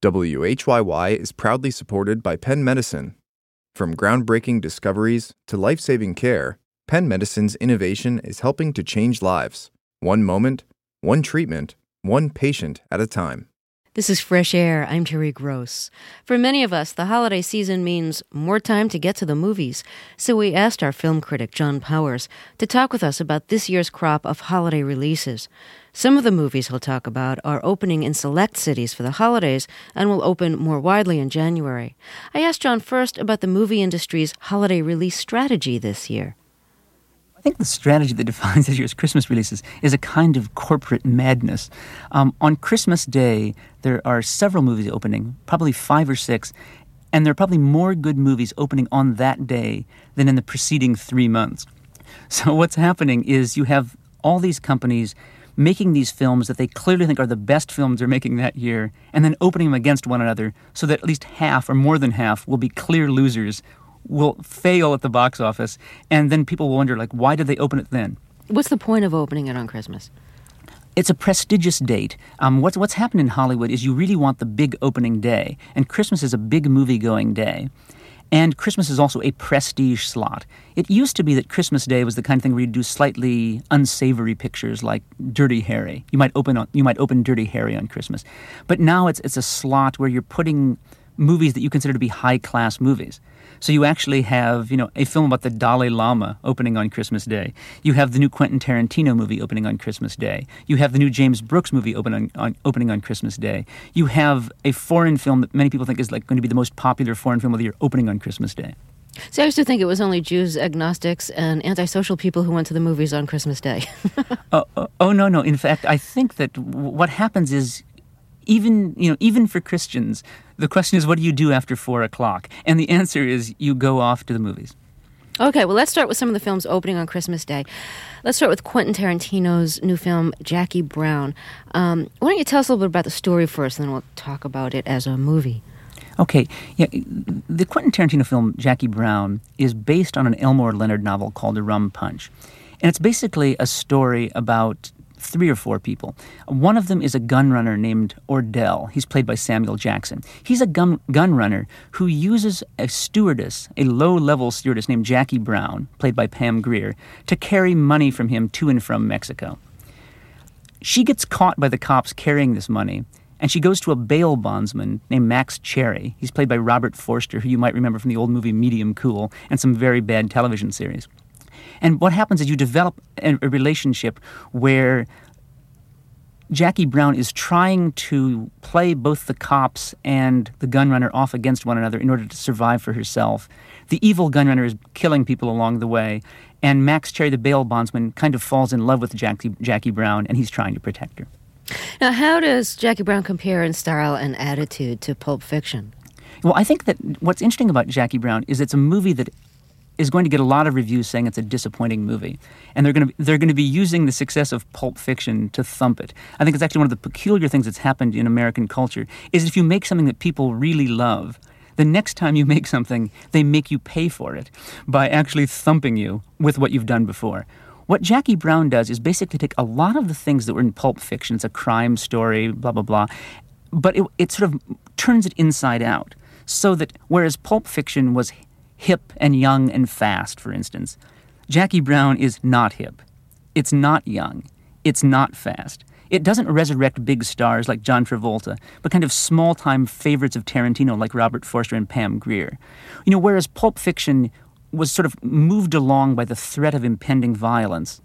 WHYY is proudly supported by Penn Medicine. From groundbreaking discoveries to life-saving care, Penn Medicine's innovation is helping to change lives. One moment, one treatment, one patient at a time. This is Fresh Air. I'm Terry Gross. For many of us, the holiday season means more time to get to the movies. So we asked our film critic, John Powers, to talk with us about this year's crop of holiday releases. Some of the movies he'll talk about are opening in select cities for the holidays and will open more widely in January. I asked John first about the movie industry's holiday release strategy this year. I think the strategy that defines this year's Christmas releases is a kind of corporate madness. On Christmas Day, there are several movies opening, probably 5 or 6, and there are probably more good movies opening on that day than in the preceding 3 months. So what's happening is you have all these companies making these films that they clearly think are the best films they're making that year, and then opening them against one another so that at least half or more than half will be clear losers, will fail at the box office, and then people will wonder, why did they open it then? What's the point of opening it on Christmas? It's a prestigious date. What's happened in Hollywood is you really want the big opening day, and Christmas is a big movie-going day. And Christmas is also a prestige slot. It used to be that Christmas Day was the kind of thing where you'd do slightly unsavory pictures like Dirty Harry. You might open Dirty Harry on Christmas. But now it's a slot where you're putting movies that you consider to be high-class movies. So you actually have, a film about the Dalai Lama opening on Christmas Day. You have the new Quentin Tarantino movie opening on Christmas Day. You have the new James Brooks movie opening on Christmas Day. You have a foreign film that many people think is going to be the most popular foreign film of the year opening on Christmas Day. So I used to think it was only Jews, agnostics, and antisocial people who went to the movies on Christmas Day. No. In fact, I think that what happens is even for Christians, the question is, what do you do after 4 o'clock? And the answer is you go off to the movies. Okay, well, let's start with some of the films opening on Christmas Day. Let's start with Quentin Tarantino's new film, Jackie Brown. Why don't you tell us a little bit about the story first, and then we'll talk about it as a movie. Okay, the Quentin Tarantino film, Jackie Brown, is based on an Elmore Leonard novel called The Rum Punch. And it's basically a story about 3 or 4 people. One of them is a gun runner named Ordell. He's played by Samuel Jackson. He's a gun runner who uses a stewardess, a low-level stewardess named Jackie Brown, played by Pam Grier, to carry money from him to and from Mexico. She gets caught by the cops carrying this money, and she goes to a bail bondsman named Max Cherry. He's played by Robert Forster, who you might remember from the old movie Medium Cool and some very bad television series. And what happens is you develop a relationship where Jackie Brown is trying to play both the cops and the gun runner off against one another in order to survive for herself. The evil gun runner is killing people along the way, and Max Cherry, the bail bondsman, kind of falls in love with Jackie Brown, and he's trying to protect her. Now, how does Jackie Brown compare in style and attitude to Pulp Fiction? Well, I think that what's interesting about Jackie Brown is it's a movie that is going to get a lot of reviews saying it's a disappointing movie. And they're going to be using the success of Pulp Fiction to thump it. I think it's actually one of the peculiar things that's happened in American culture is if you make something that people really love, the next time you make something, they make you pay for it by actually thumping you with what you've done before. What Jackie Brown does is basically take a lot of the things that were in Pulp Fiction, it's a crime story, blah, blah, blah, but it sort of turns it inside out. So that whereas Pulp Fiction was hip and young and fast, for instance, Jackie Brown is not hip. It's not young. It's not fast. It doesn't resurrect big stars like John Travolta, but kind of small-time favorites of Tarantino like Robert Forster and Pam Grier. Whereas Pulp Fiction was sort of moved along by the threat of impending violence,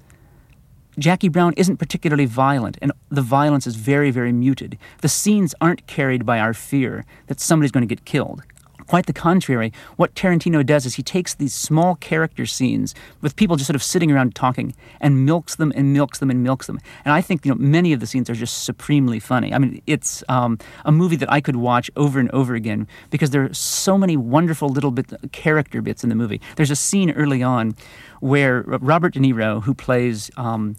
Jackie Brown isn't particularly violent, and the violence is very, very muted. The scenes aren't carried by our fear that somebody's going to get killed. Quite the contrary, what Tarantino does is he takes these small character scenes with people just sort of sitting around talking and milks them and milks them and milks them. And I think many of the scenes are just supremely funny. I mean, it's a movie that I could watch over and over again because there are so many wonderful little character bits in the movie. There's a scene early on where Robert De Niro, who plays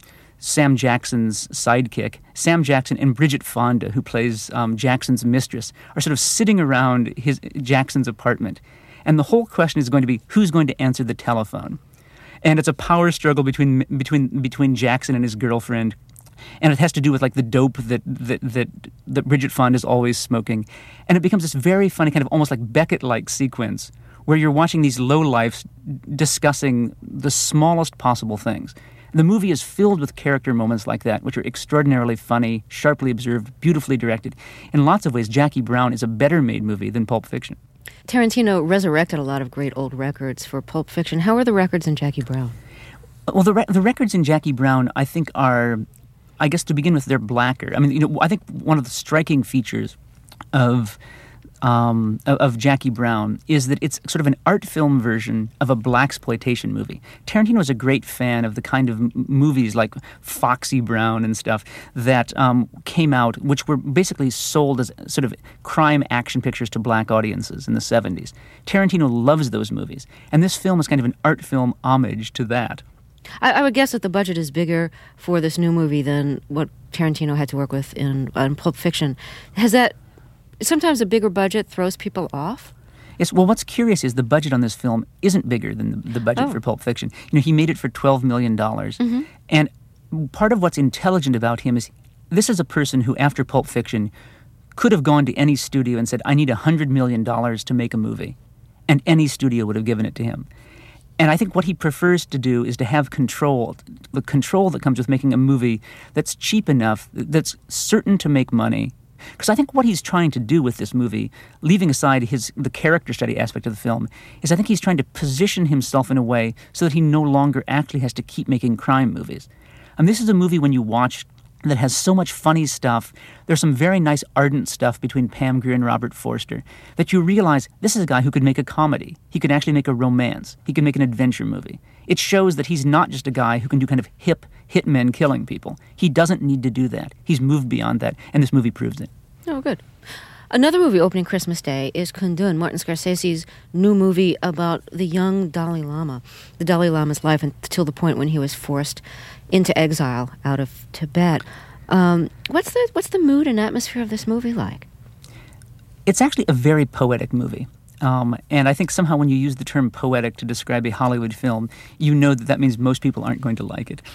Sam Jackson's sidekick, Sam Jackson and Bridget Fonda, who plays Jackson's mistress, are sort of sitting around Jackson's apartment. And the whole question is going to be, who's going to answer the telephone? And it's a power struggle between Jackson and his girlfriend. And it has to do with like the dope that Bridget Fonda is always smoking. And it becomes this very funny kind of almost like Beckett-like sequence where you're watching these lowlifes discussing the smallest possible things. The movie is filled with character moments like that, which are extraordinarily funny, sharply observed, beautifully directed. In lots of ways, Jackie Brown is a better-made movie than Pulp Fiction. Tarantino resurrected a lot of great old records for Pulp Fiction. How are the records in Jackie Brown? Well, the records in Jackie Brown, I think, are, I guess to begin with, they're blacker. I mean, I think one of the striking features of Jackie Brown is that it's sort of an art film version of a blaxploitation movie. Tarantino is a great fan of the kind of movies like Foxy Brown and stuff that came out, which were basically sold as sort of crime action pictures to black audiences in the 70s. Tarantino loves those movies, and this film is kind of an art film homage to that. I would guess that the budget is bigger for this new movie than what Tarantino had to work with in Pulp Fiction. Has that... Sometimes a bigger budget throws people off? Yes, well, what's curious is the budget on this film isn't bigger than the budget for Pulp Fiction. He made it for $12 million. Mm-hmm. And part of what's intelligent about him is this is a person who, after Pulp Fiction, could have gone to any studio and said, I need $100 million to make a movie. And any studio would have given it to him. And I think what he prefers to do is to have control, the control that comes with making a movie that's cheap enough, that's certain to make money. Because I think what he's trying to do with this movie, leaving aside the character study aspect of the film, is I think he's trying to position himself in a way so that he no longer actually has to keep making crime movies. And this is a movie when you watch that has so much funny stuff. There's some very nice ardent stuff between Pam Grier and Robert Forster that you realize this is a guy who could make a comedy. He could actually make a romance. He could make an adventure movie. It shows that he's not just a guy who can do kind of hip hitmen killing people. He doesn't need to do that. He's moved beyond that, and this movie proves it. Oh, good. Another movie opening Christmas Day is Kundun, Martin Scorsese's new movie about the young Dalai Lama. The Dalai Lama's life until the point when he was forced into exile out of Tibet. What's the mood and atmosphere of this movie like? It's actually a very poetic movie. And I think somehow when you use the term poetic to describe a Hollywood film, you know that means most people aren't going to like it.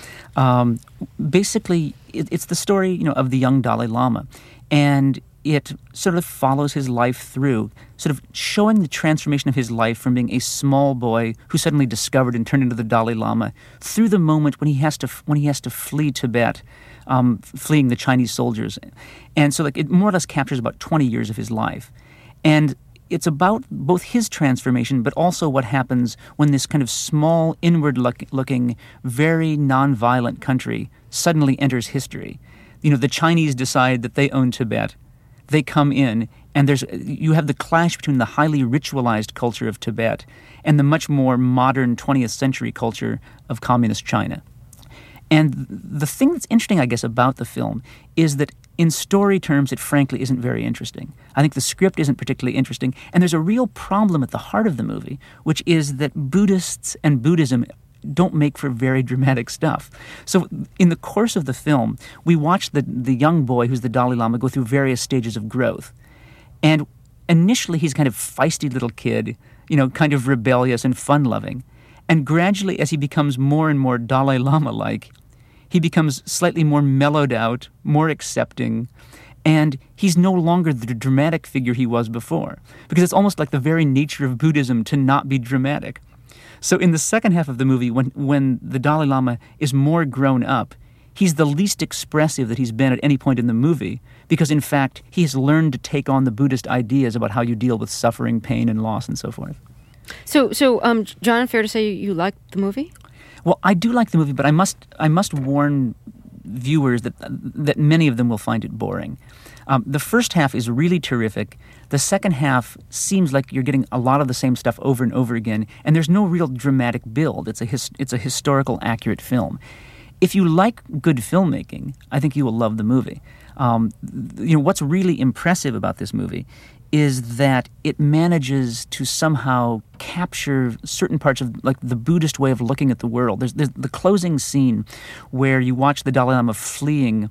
Basically, it's the story, of the young Dalai Lama. And it sort of follows his life through, sort of showing the transformation of his life from being a small boy who suddenly discovered and turned into the Dalai Lama through the moment when he has to flee Tibet, fleeing the Chinese soldiers. And so it more or less captures about 20 years of his life. And it's about both his transformation, but also what happens when this kind of small, inward-looking, very non-violent country suddenly enters history. The Chinese decide that they own Tibet. They come in, and you have the clash between the highly ritualized culture of Tibet and the much more modern 20th century culture of communist China. And the thing that's interesting, I guess, about the film is that in story terms, it frankly isn't very interesting. I think the script isn't particularly interesting, and there's a real problem at the heart of the movie, which is that Buddhists and Buddhism don't make for very dramatic stuff. So in the course of the film, we watch the young boy who's the Dalai Lama go through various stages of growth. And initially he's kind of feisty little kid, kind of rebellious and fun-loving. And gradually, as he becomes more and more Dalai Lama-like, he becomes slightly more mellowed out, more accepting, and he's no longer the dramatic figure he was before. Because it's almost like the very nature of Buddhism to not be dramatic. So in the second half of the movie, when the Dalai Lama is more grown up, he's the least expressive that he's been at any point in the movie, because in fact, he has learned to take on the Buddhist ideas about how you deal with suffering, pain, and loss, and so forth. So, John, fair to say you liked the movie? Well, I do like the movie, but I must warn viewers that many of them will find it boring. The first half is really terrific. The second half seems like you're getting a lot of the same stuff over and over again, and there's no real dramatic build. It's a historical accurate film. If you like good filmmaking, I think you will love the movie. What's really impressive about this movie is that it manages to somehow capture certain parts of the Buddhist way of looking at the world. There's the closing scene where you watch the Dalai Lama fleeing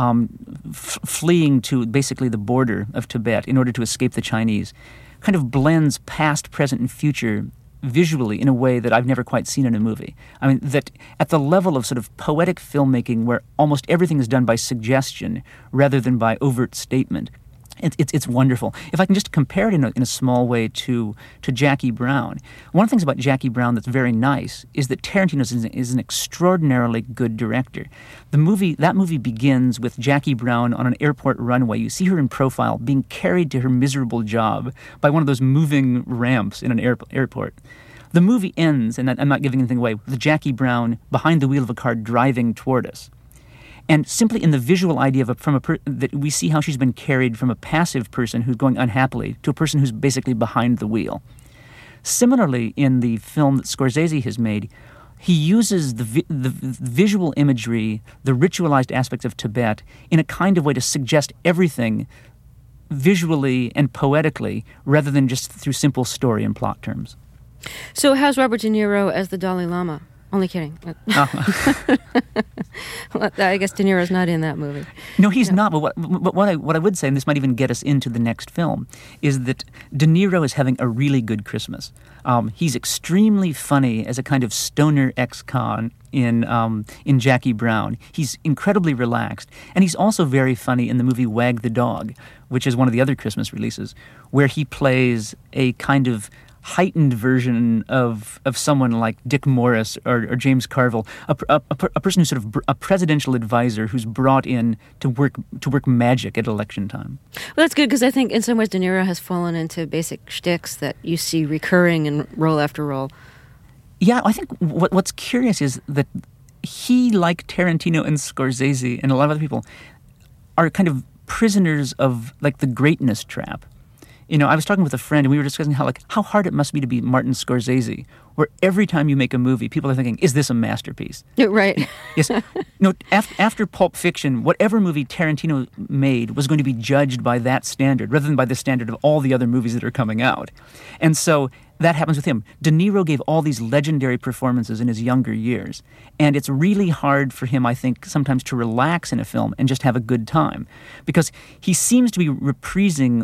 to basically the border of Tibet in order to escape the Chinese. Kind of blends past, present, and future visually in a way that I've never quite seen in a movie. I mean, that at the level of sort of poetic filmmaking where almost everything is done by suggestion rather than by overt statement. It's wonderful. If I can just compare it in a small way to Jackie Brown, one of the things about Jackie Brown that's very nice is that Tarantino is an extraordinarily good director. That movie begins with Jackie Brown on an airport runway. You see her in profile being carried to her miserable job by one of those moving ramps in an airport. The movie ends, and I'm not giving anything away, with Jackie Brown behind the wheel of a car driving toward us. And simply in the visual idea of that we see how she's been carried from a passive person who's going unhappily to a person who's basically behind the wheel. Similarly, in the film that Scorsese has made, he uses the visual imagery, the ritualized aspects of Tibet in a kind of way to suggest everything visually and poetically rather than just through simple story and plot terms. So how's Robert De Niro as the Dalai Lama? Only kidding. Well, I guess De Niro's not in that movie. No, he's not. But what I would say, and this might even get us into the next film, is that De Niro is having a really good Christmas. He's extremely funny as a kind of stoner ex-con in Jackie Brown. He's incredibly relaxed, and he's also very funny in the movie Wag the Dog, which is one of the other Christmas releases, where he plays a kind of heightened version of someone like Dick Morris or James Carville, a person who's sort of a presidential advisor who's brought in to work magic at election time. Well, that's good because I think in some ways De Niro has fallen into basic shticks that you see recurring in role after role. Yeah, I think what's curious is that he, like Tarantino and Scorsese and a lot of other people, are kind of prisoners of like the greatness trap. You know, I was talking with a friend, and we were discussing how hard it must be to be Martin Scorsese, where every time you make a movie, people are thinking, is this a masterpiece? Right. Yes. No, after Pulp Fiction, whatever movie Tarantino made was going to be judged by that standard, rather than by the standard of all the other movies that are coming out. And so that happens with him. De Niro gave all these legendary performances in his younger years, and it's really hard for him, I think, sometimes to relax in a film and just have a good time, because he seems to be reprising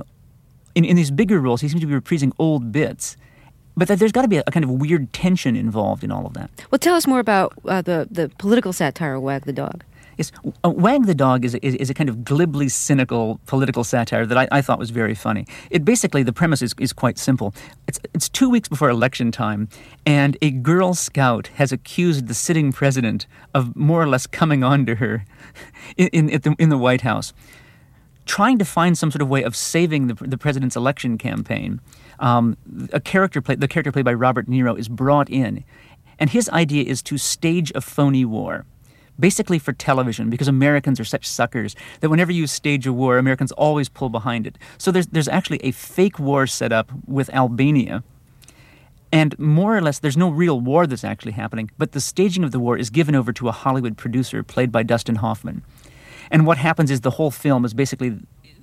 in these bigger roles, he seems to be reprising old bits, but there's got to be a kind of weird tension involved in all of that. Well, tell us more about the political satire, Wag the Dog. Yes, Wag the Dog is a kind of glibly cynical political satire that I thought was very funny. It basically, the premise is quite simple. It's 2 weeks before election time, and a Girl Scout has accused the sitting president of more or less coming on to her in the White House. Trying to find some sort of way of saving the president's election campaign, the character played by Robert De Niro is brought in, and his idea is to stage a phony war, basically for television, because Americans are such suckers that whenever you stage a war, Americans always pull behind it. So there's actually a fake war set up with Albania, and more or less there's no real war that's actually happening, but the staging of the war is given over to a Hollywood producer played by Dustin Hoffman. And what happens is the whole film is basically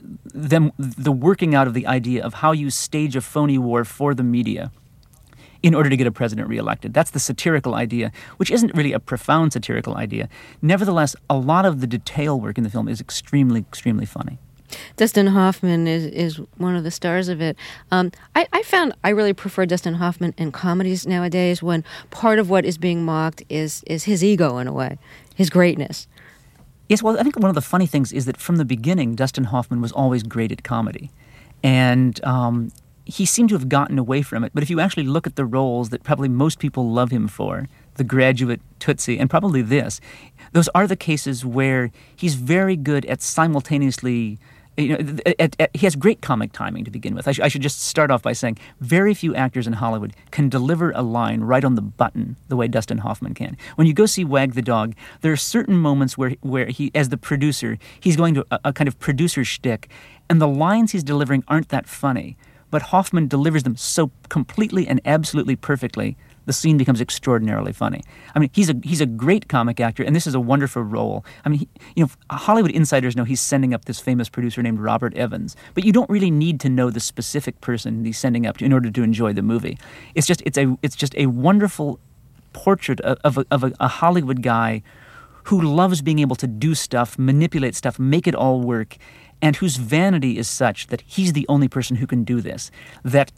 the working out of the idea of how you stage a phony war for the media in order to get a president reelected. That's the satirical idea, which isn't really a profound satirical idea. Nevertheless, a lot of the detail work in the film is extremely, extremely funny. Dustin Hoffman is one of the stars of it. I found I really prefer Dustin Hoffman in comedies nowadays when part of what is being mocked is his ego in a way, his greatness. Yes, well, I think one of the funny things is that from the beginning, Dustin Hoffman was always great at comedy. And he seemed to have gotten away from it. But if you actually look at the roles that probably most people love him for, The Graduate, Tootsie, and probably this, those are the cases where he's very good at simultaneously... he has great comic timing to begin with. I should just start off by saying very few actors in Hollywood can deliver a line right on the button the way Dustin Hoffman can. When you go see Wag the Dog, there are certain moments where he, as the producer, he's going to a kind of producer shtick, and the lines he's delivering aren't that funny, but Hoffman delivers them so completely and absolutely perfectly the scene becomes extraordinarily funny. I mean, he's a great comic actor, and this is a wonderful role. I mean, Hollywood insiders know he's sending up this famous producer named Robert Evans, but you don't really need to know the specific person he's sending up in order to enjoy the movie. It's just a wonderful portrait of a Hollywood guy who loves being able to do stuff, manipulate stuff, make it all work, and whose vanity is such that he's the only person who can do this. That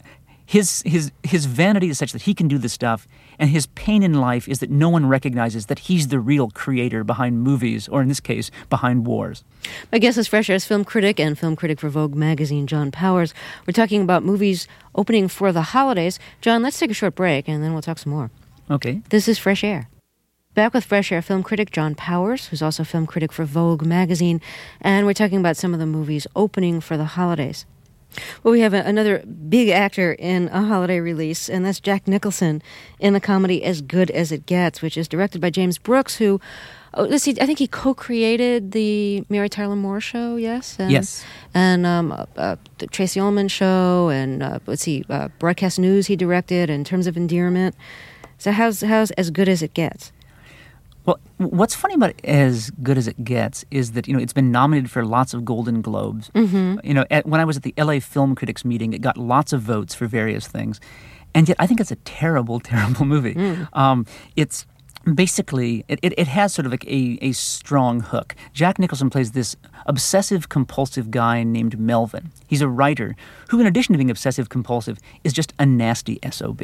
his vanity is such that he can do this stuff, and his pain in life is that no one recognizes that he's the real creator behind movies, or in this case, behind wars. My guest is Fresh Air's film critic and film critic for Vogue magazine, John Powers. We're talking about movies opening for the holidays. John, let's take a short break, and then we'll talk some more. Okay. This is Fresh Air. Back with Fresh Air film critic John Powers, who's also film critic for Vogue magazine, and we're talking about some of the movies opening for the holidays. Well, we have another big actor in a holiday release, and that's Jack Nicholson in the comedy As Good as It Gets, which is directed by James Brooks, who, I think he co-created the Mary Tyler Moore Show, yes? Yes. And the Tracy Ullman Show, and Broadcast News he directed, In Terms of Endearment. So how's As Good as It Gets? Well, what's funny about As Good as It Gets is that, it's been nominated for lots of Golden Globes. Mm-hmm. When I was at the LA Film Critics meeting, it got lots of votes for various things. And yet I think it's a terrible, terrible movie. It's basically, it has sort of like a strong hook. Jack Nicholson plays this obsessive-compulsive guy named Melvin. He's a writer who, in addition to being obsessive-compulsive, is just a nasty SOB.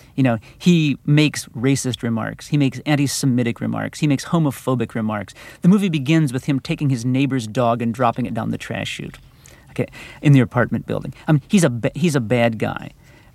He makes racist remarks. He makes anti-Semitic remarks. He makes homophobic remarks. The movie begins with him taking his neighbor's dog and dropping it down the trash chute, in the apartment building. He's a bad guy.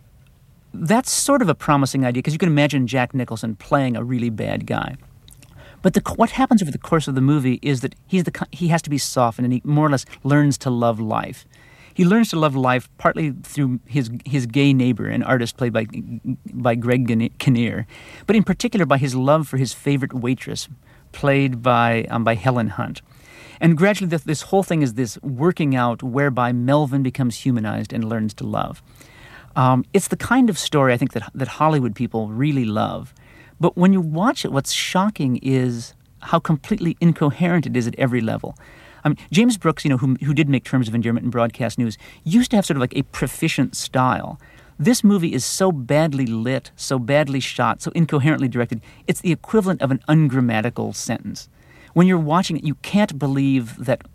That's sort of a promising idea because you can imagine Jack Nicholson playing a really bad guy. But what happens over the course of the movie is that he has to be softened, and he more or less learns to love life. He learns to love life partly through his gay neighbor, an artist played by Greg Kinnear, but in particular by his love for his favorite waitress, played by Helen Hunt. And gradually this whole thing is this working out whereby Melvin becomes humanized and learns to love. It's the kind of story I think that Hollywood people really love. But when you watch it, what's shocking is how completely incoherent it is at every level. James Brooks, who did make Terms of Endearment and Broadcast News, used to have sort of like a proficient style. This movie is so badly lit, so badly shot, so incoherently directed, it's the equivalent of an ungrammatical sentence. When you're watching it, you can't believe that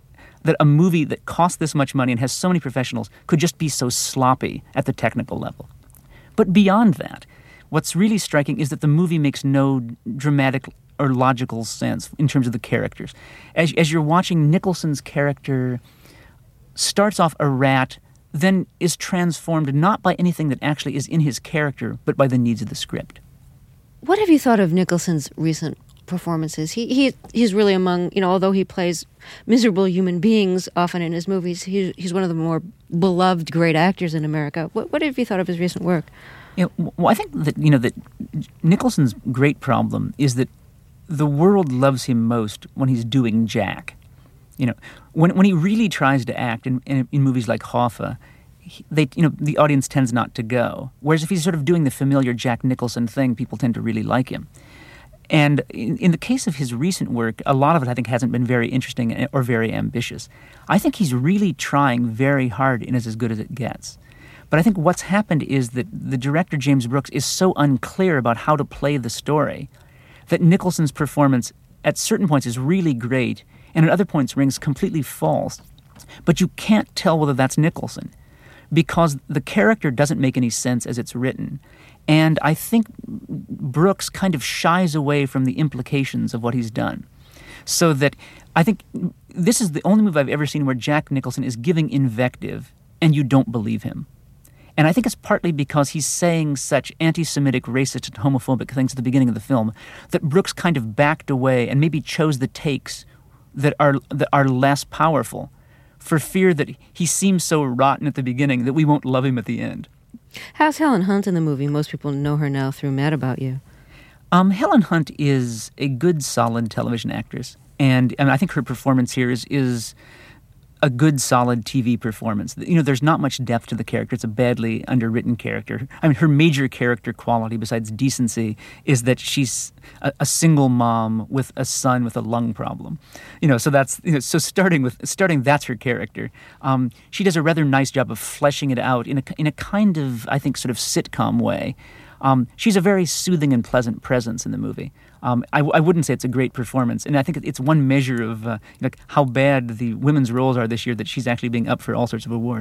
a movie that costs this much money and has so many professionals could just be so sloppy at the technical level. But beyond that, what's really striking is that the movie makes no dramatic or logical sense in terms of the characters. As you're watching, Nicholson's character starts off a rat, then is transformed not by anything that actually is in his character, but by the needs of the script. What have you thought of Nicholson's recent performances? He's really among, although he plays miserable human beings often in his movies, he's one of the more beloved great actors in America. What have you thought of his recent work? Well, I think that, that Nicholson's great problem is that the world loves him most when he's doing Jack. When he really tries to act in movies like Hoffa, the audience tends not to go. Whereas if he's sort of doing the familiar Jack Nicholson thing, people tend to really like him. And in the case of his recent work, a lot of it I think hasn't been very interesting or very ambitious. I think he's really trying very hard in As Good as It Gets. But I think what's happened is that the director, James Brooks, is so unclear about how to play the story that Nicholson's performance at certain points is really great and at other points rings completely false. But you can't tell whether that's Nicholson because the character doesn't make any sense as it's written. And I think Brooks kind of shies away from the implications of what he's done. So that I think this is the only movie I've ever seen where Jack Nicholson is giving invective and you don't believe him. And I think it's partly because he's saying such anti-Semitic, racist, and homophobic things at the beginning of the film that Brooks kind of backed away and maybe chose the takes that are less powerful for fear that he seems so rotten at the beginning that we won't love him at the end. How's Helen Hunt in the movie? Most people know her now through Mad About You. Helen Hunt is a good, solid television actress. And I think her performance here is a good, solid TV performance. There's not much depth to the character. It's a badly underwritten character. Her major character quality, besides decency, is that she's a single mom with a son with a lung problem. So that's so starting that's her character. She does a rather nice job of fleshing it out in a kind of, I think, sort of sitcom way. She's a very soothing and pleasant presence in the movie. I wouldn't say it's a great performance, and I think it's one measure of how bad the women's roles are this year that she's actually being up for all sorts of awards.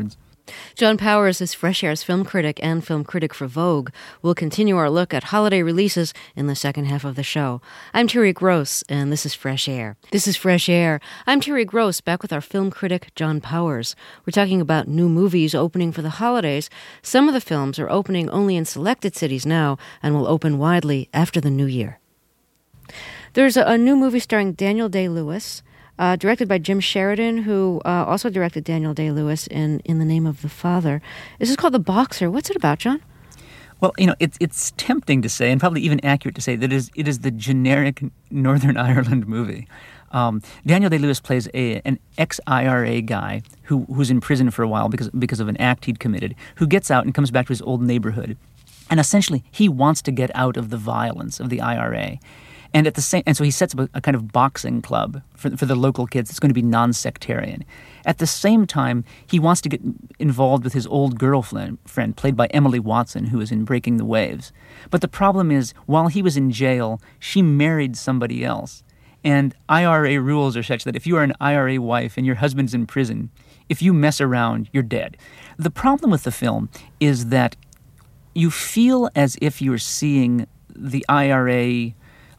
John Powers is Fresh Air's film critic and film critic for Vogue. We'll continue our look at holiday releases in the second half of the show. I'm Terry Gross, and this is Fresh Air. This is Fresh Air. I'm Terry Gross, back with our film critic, John Powers. We're talking about new movies opening for the holidays. Some of the films are opening only in selected cities now and will open widely after the new year. There's a new movie starring Daniel Day-Lewis, directed by Jim Sheridan, who also directed Daniel Day-Lewis in the Name of the Father. This is called The Boxer. What's it about, John? Well, it's tempting to say, and probably even accurate to say, that it is the generic Northern Ireland movie. Daniel Day-Lewis plays an ex-IRA guy who's in prison for a while because of an act he'd committed, who gets out and comes back to his old neighborhood. And essentially, he wants to get out of the violence of the IRA. And so he sets up a kind of boxing club for the local kids. It's going to be non-sectarian. At the same time, he wants to get involved with his old girlfriend, played by Emily Watson, who is in Breaking the Waves. But the problem is, while he was in jail, she married somebody else. And IRA rules are such that if you are an IRA wife and your husband's in prison, if you mess around, you're dead. The problem with the film is that you feel as if you're seeing the IRA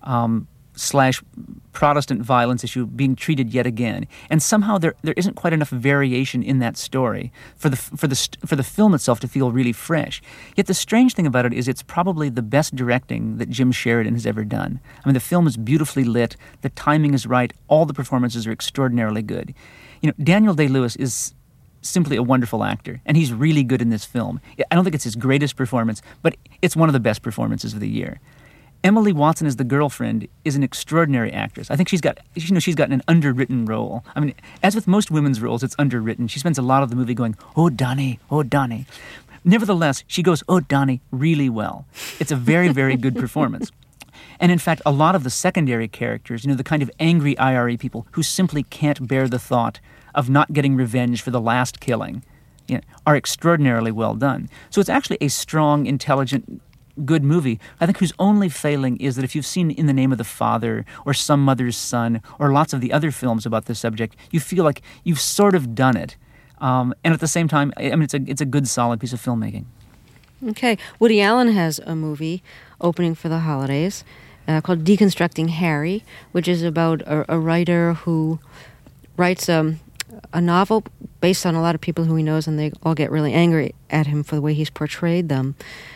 slash Protestant violence issue being treated yet again, and somehow there isn't quite enough variation in that story for the film itself to feel really fresh. Yet the strange thing about it is it's probably the best directing that Jim Sheridan has ever done. I mean, the film is beautifully lit, the timing is right, all the performances are extraordinarily good. Daniel Day-Lewis is simply a wonderful actor, and he's really good in this film. I don't think it's his greatest performance, but it's one of the best performances of the year. Emily Watson as the girlfriend is an extraordinary actress. I think she's got an underwritten role. I mean, as with most women's roles, it's underwritten. She spends a lot of the movie going, "Oh, Donnie, oh, Donnie." Nevertheless, she goes, "Oh, Donnie," really well. It's a very, very good performance. And in fact, a lot of the secondary characters, the kind of angry IRA people who simply can't bear the thought of not getting revenge for the last killing, are extraordinarily well done. So it's actually a strong, intelligent, good movie. I think whose only failing is that if you've seen In the Name of the Father or Some Mother's Son or lots of the other films about this subject, you feel like you've sort of done it. And at the same time, I mean, it's a good, solid piece of filmmaking. Okay. Woody Allen has a movie opening for the holidays called Deconstructing Harry, which is about a writer who writes a novel based on a lot of people who he knows, and they all get really angry at him for the way he's portrayed them.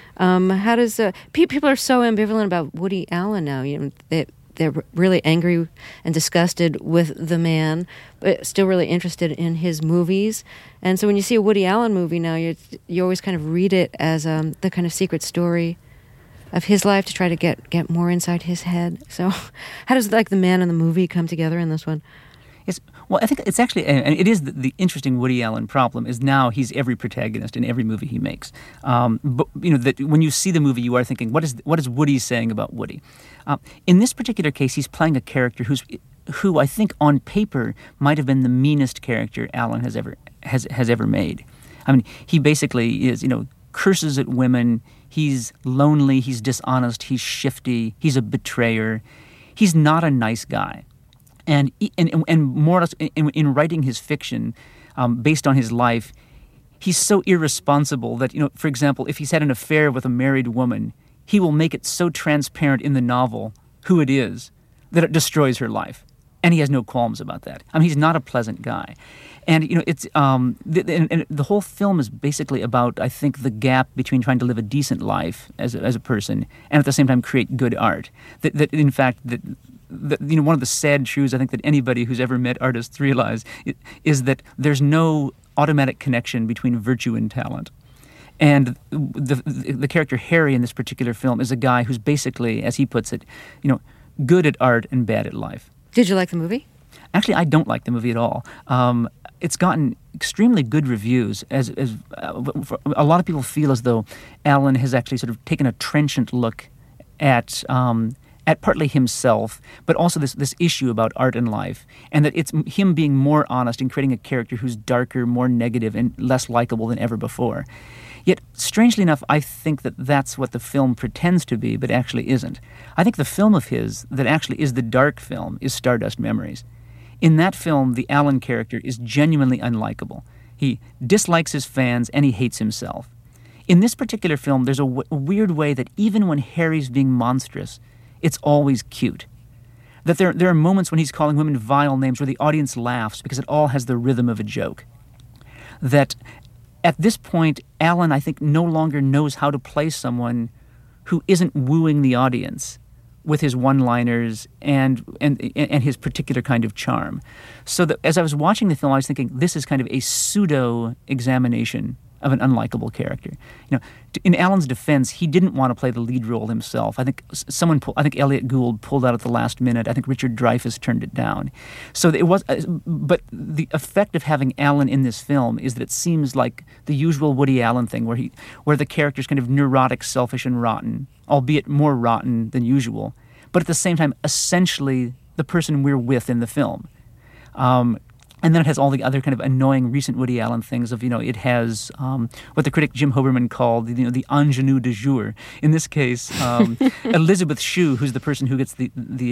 How does people are so ambivalent about Woody Allen now? They're really angry and disgusted with the man, but still really interested in his movies. And so when you see a Woody Allen movie now, you always kind of read it as the kind of secret story of his life to try to get more inside his head. So how does the man and the movie come together in this one? Yes, well, I think it's actually, and it is the interesting Woody Allen problem is now he's every protagonist in every movie he makes. But that when you see the movie, you are thinking, what is Woody saying about Woody? In this particular case, he's playing a character who I think on paper might have been the meanest character Allen has ever made. I mean, he basically is, curses at women. He's lonely. He's dishonest. He's shifty. He's a betrayer. He's not a nice guy. And more or less, in writing his fiction based on his life, he's so irresponsible that, for example, if he's had an affair with a married woman, he will make it so transparent in the novel who it is that it destroys her life. And he has no qualms about that. I mean, he's not a pleasant guy. And, it's the whole film is basically about, I think, the gap between trying to live a decent life as a person and at the same time create good art. That in fact, one of the sad truths I think that anybody who's ever met artists realize is that there's no automatic connection between virtue and talent. And the character Harry in this particular film is a guy who's basically, as he puts it, good at art and bad at life. Did you like the movie? Actually, I don't like the movie at all. It's gotten extremely good reviews. As a lot of people feel as though Allen has actually sort of taken a trenchant look at partly himself, but also this issue about art and life, and that it's him being more honest in creating a character who's darker, more negative, and less likable than ever before. Yet, strangely enough, I think that that's what the film pretends to be, but actually isn't. I think the film of his that actually is the dark film is Stardust Memories. In that film, the Allen character is genuinely unlikable. He dislikes his fans, and he hates himself. In this particular film, there's a weird way that even when Harry's being monstrous, it's always cute. That there are moments when he's calling women vile names where the audience laughs because it all has the rhythm of a joke. That at this point, Alan, I think, no longer knows how to play someone who isn't wooing the audience with his one-liners and his particular kind of charm. So that as I was watching the film, I was thinking, this is kind of a pseudo-examination of an unlikable character. You know, in Alan's defense, he didn't want to play the lead role himself. I think Elliot Gould pulled out at the last minute. I think Richard Dreyfuss turned it down. So it was, but the effect of having Alan in this film is that it seems like the usual Woody Allen thing, where the character's kind of neurotic, selfish, and rotten, albeit more rotten than usual, but at the same time, essentially the person we're with in the film. And then it has all the other kind of annoying recent Woody Allen things of, it has what the critic Jim Hoberman called, the ingenue du jour. In this case, Elizabeth Shue, who's the person who gets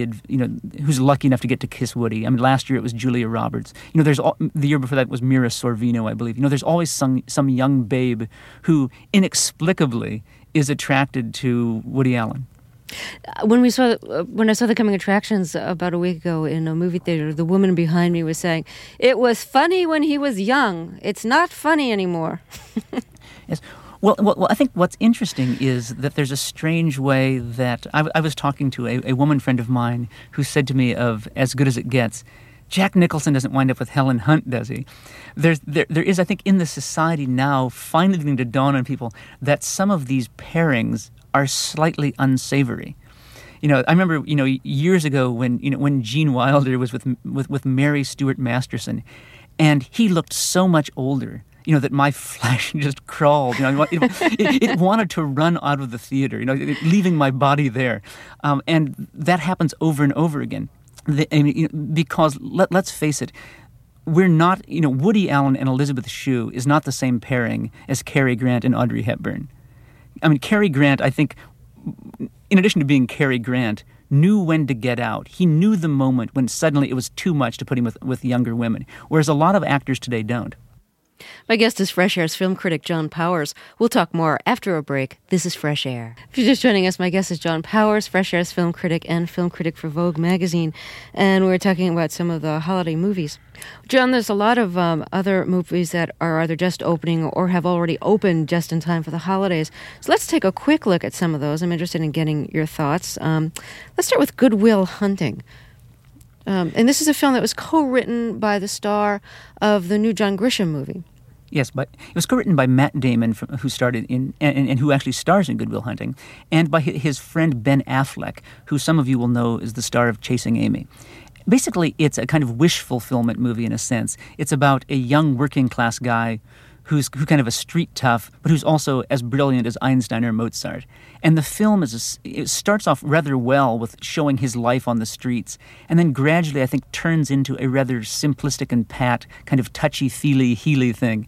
who's lucky enough to get to kiss Woody. I mean, last year it was Julia Roberts. The year before that was Mira Sorvino, I believe. There's always some young babe who inexplicably is attracted to Woody Allen. When I saw the coming attractions about a week ago in a movie theater, the woman behind me was saying, "It was funny when he was young. It's not funny anymore." Yes. Well, I think what's interesting is that there's a strange way that I was talking to a woman friend of mine who said to me of As Good as It Gets, Jack Nicholson doesn't wind up with Helen Hunt, does he? There is, I think, in the society now finally beginning to dawn on people that some of these pairings are slightly unsavory. I remember, years ago when Gene Wilder was with Mary Stuart Masterson, and he looked so much older, that my flesh just crawled. It wanted to run out of the theater, leaving my body there, and that happens over and over again. Because let's face it, we're not, Woody Allen and Elizabeth Shue is not the same pairing as Cary Grant and Audrey Hepburn. I mean, Cary Grant, I think, in addition to being Cary Grant, knew when to get out. He knew the moment when suddenly it was too much to put him with younger women, whereas a lot of actors today don't. My guest is Fresh Air's film critic John Powers. We'll talk more after a break. This is Fresh Air. If you're just joining us, my guest is John Powers, Fresh Air's film critic and film critic for Vogue magazine, and we're talking about some of the holiday movies. John, there's a lot of other movies that are either just opening or have already opened just in time for the holidays. So let's take a quick look at some of those. I'm interested in getting your thoughts. Let's start with Good Will Hunting. And this is a film that was co-written by the star of the new John Grisham movie. Yes, but it was co-written by Matt Damon, who started in and who actually stars in Good Will Hunting, and by his friend Ben Affleck, who some of you will know is the star of Chasing Amy. Basically, it's a kind of wish fulfillment movie in a sense. It's about a young working class guy who's kind of a street tough, but who's also as brilliant as Einstein or Mozart. And the film it starts off rather well with showing his life on the streets, and then gradually, I think, turns into a rather simplistic and pat, kind of touchy-feely, Healy thing.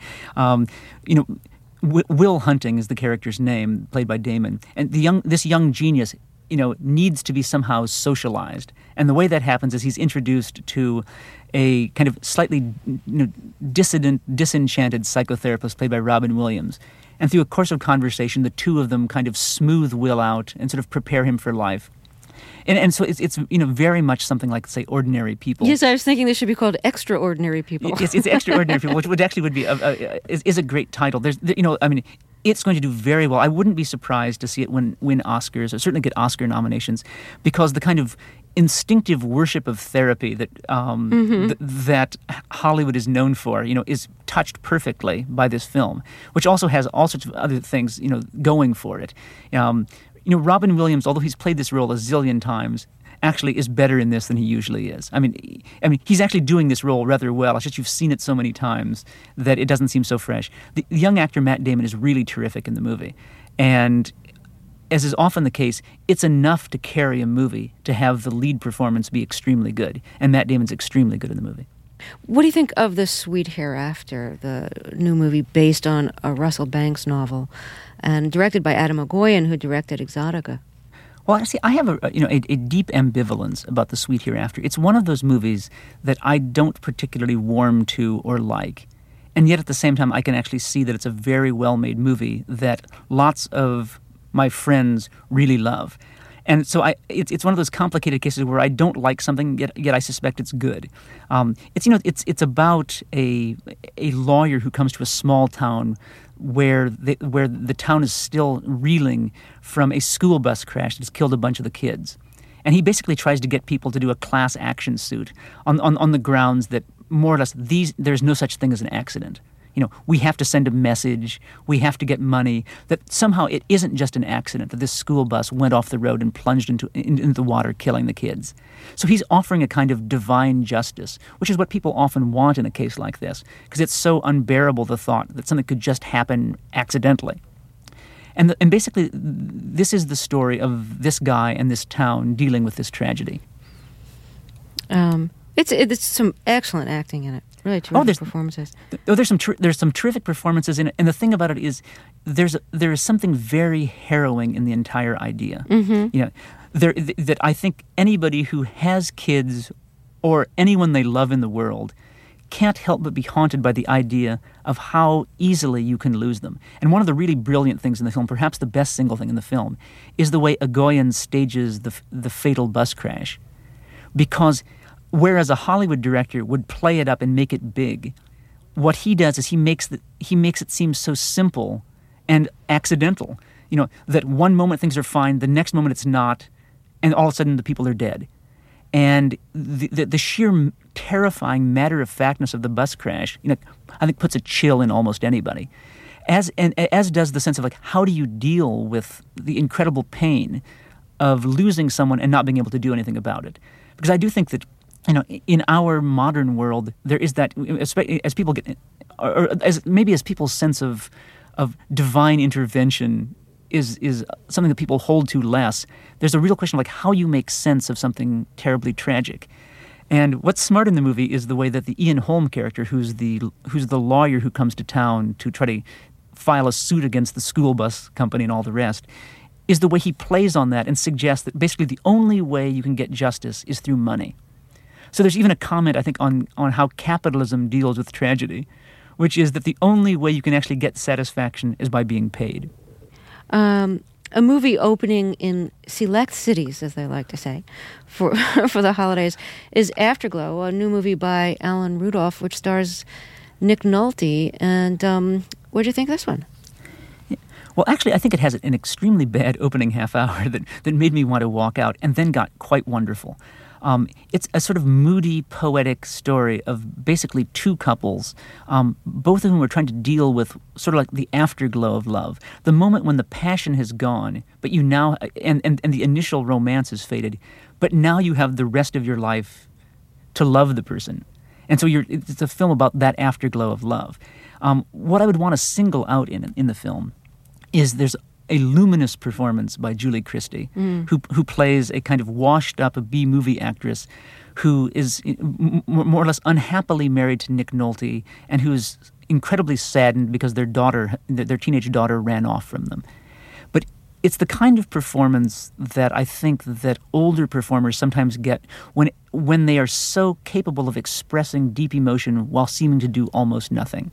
Will Hunting is the character's name, played by Damon, and this young genius, needs to be somehow socialized. And the way that happens is he's introduced to a kind of slightly dissident, disenchanted psychotherapist played by Robin Williams. And through a course of conversation, the two of them kind of smooth Will out and sort of prepare him for life. And so it's very much something like, say, Ordinary People. Yes, I was thinking this should be called Extraordinary People. It's Extraordinary People, which would be is a great title. It's going to do very well. I wouldn't be surprised to see it win Oscars, or certainly get Oscar nominations, because the kind of instinctive worship of therapy that that Hollywood is known for, is touched perfectly by this film, which also has all sorts of other things, going for it. Robin Williams, although he's played this role a zillion times, actually is better in this than he usually is. I mean, he's actually doing this role rather well. It's just you've seen it so many times that it doesn't seem so fresh. The young actor Matt Damon is really terrific in the movie. And as is often the case, it's enough to carry a movie to have the lead performance be extremely good. And Matt Damon's extremely good in the movie. What do you think of The Sweet Hereafter, the new movie based on a Russell Banks novel and directed by Adam Ogoyan, who directed Exotica? Well, see, I have a deep ambivalence about The Sweet Hereafter. It's one of those movies that I don't particularly warm to or like. And yet at the same time, I can actually see that it's a very well-made movie that lots of my friends really love. And so it's one of those complicated cases where I don't like something, yet I suspect it's good. It's about a lawyer who comes to a small town where the town is still reeling from a school bus crash that's killed a bunch of the kids. And he basically tries to get people to do a class action suit on the grounds that more or less there's no such thing as an accident. We have to send a message, we have to get money, that somehow it isn't just an accident that this school bus went off the road and plunged into the water, killing the kids. So he's offering a kind of divine justice, which is what people often want in a case like this, because it's so unbearable, the thought that something could just happen accidentally. And basically, this is the story of this guy and this town dealing with this tragedy. It's some excellent acting in it. Really terrific performances. There's some terrific performances in it, and the thing about it is, there is something very harrowing in the entire idea. Mm-hmm. That I think anybody who has kids or anyone they love in the world can't help but be haunted by the idea of how easily you can lose them. And one of the really brilliant things in the film, perhaps the best single thing in the film, is the way Egoyan stages the fatal bus crash, because whereas a Hollywood director would play it up and make it big, what he does is he makes it seem so simple and accidental. That one moment things are fine, the next moment it's not, and all of a sudden the people are dead. And the sheer terrifying matter-of-factness of the bus crash, I think puts a chill in almost anybody. As does the sense of how do you deal with the incredible pain of losing someone and not being able to do anything about it? Because I do think that in our modern world, there is that, as people get, or as people's sense of divine intervention is something that people hold to less. There's a real question of how you make sense of something terribly tragic. And what's smart in the movie is the way that the Ian Holm character, who's the lawyer who comes to town to try to file a suit against the school bus company and all the rest, is the way he plays on that and suggests that basically the only way you can get justice is through money. So there's even a comment, I think, on how capitalism deals with tragedy, which is that the only way you can actually get satisfaction is by being paid. A movie opening in select cities, as they like to say, for the holidays, is Afterglow, a new movie by Alan Rudolph, which stars Nick Nolte. And what do you think of this one? Well, actually, I think it has an extremely bad opening half hour that made me want to walk out, and then got quite wonderful. It's a sort of moody, poetic story of basically two couples, both of whom are trying to deal with sort of like the afterglow of love, the moment when the passion has gone, but you now and the initial romance has faded, but now you have the rest of your life to love the person, and so it's a film about that afterglow of love. What I would want to single out in the film is there's a luminous performance by Julie Christie, who plays a kind of washed-up B-movie actress who is more or less unhappily married to Nick Nolte and who is incredibly saddened because their teenage daughter ran off from them. But it's the kind of performance that I think that older performers sometimes get when they are so capable of expressing deep emotion while seeming to do almost nothing.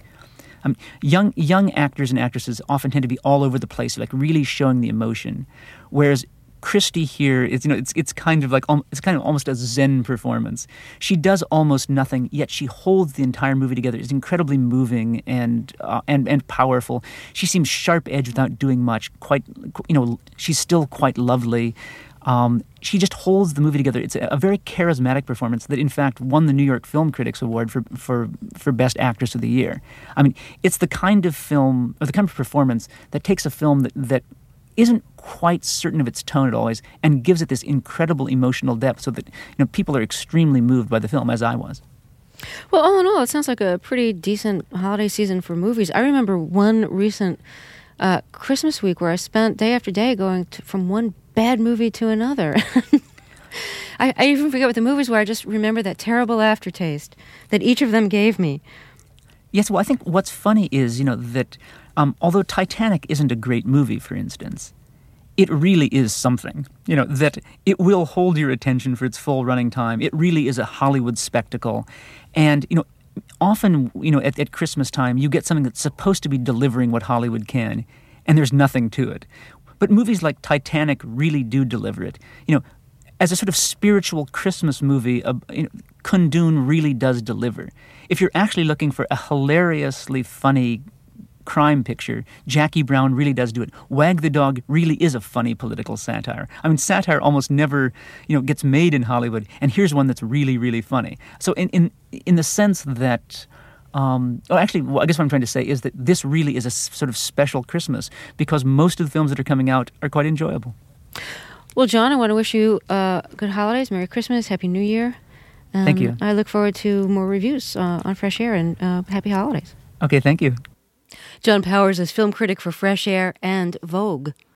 Young actors and actresses often tend to be all over the place, really showing the emotion, whereas Christie here is, it's kind of almost a Zen performance. She does almost nothing, yet she holds the entire movie together. It's incredibly moving and powerful. She seems sharp-edged without doing much. She's still quite lovely. She just holds the movie together. It's a very charismatic performance that, in fact, won the New York Film Critics Award for Best Actress of the Year. I mean, it's the kind of film, or the kind of performance that takes a film that isn't quite certain of its tone at always and gives it this incredible emotional depth so that people are extremely moved by the film, as I was. Well, all in all, it sounds like a pretty decent holiday season for movies. I remember one recent Christmas week where I spent day after day going from one bad movie to another. I even forget what the movies were. I just remember that terrible aftertaste that each of them gave me. Yes, well, I think what's funny is, that although Titanic isn't a great movie, for instance, it really is something, that it will hold your attention for its full running time. It really is a Hollywood spectacle. And, often, at Christmas time, you get something that's supposed to be delivering what Hollywood can, and there's nothing to it. But movies like Titanic really do deliver it. As a sort of spiritual Christmas movie, Kundun really does deliver. If you're actually looking for a hilariously funny crime picture, Jackie Brown really does do it. Wag the Dog really is a funny political satire. I mean, satire almost never, gets made in Hollywood, and here's one that's really, really funny. So in the sense that, I guess what I'm trying to say is that this really is a sort of special Christmas because most of the films that are coming out are quite enjoyable. Well, John, I want to wish you good holidays, Merry Christmas, Happy New Year. Thank you. I look forward to more reviews on Fresh Air, and happy holidays. Okay, thank you. John Powers is film critic for Fresh Air and Vogue.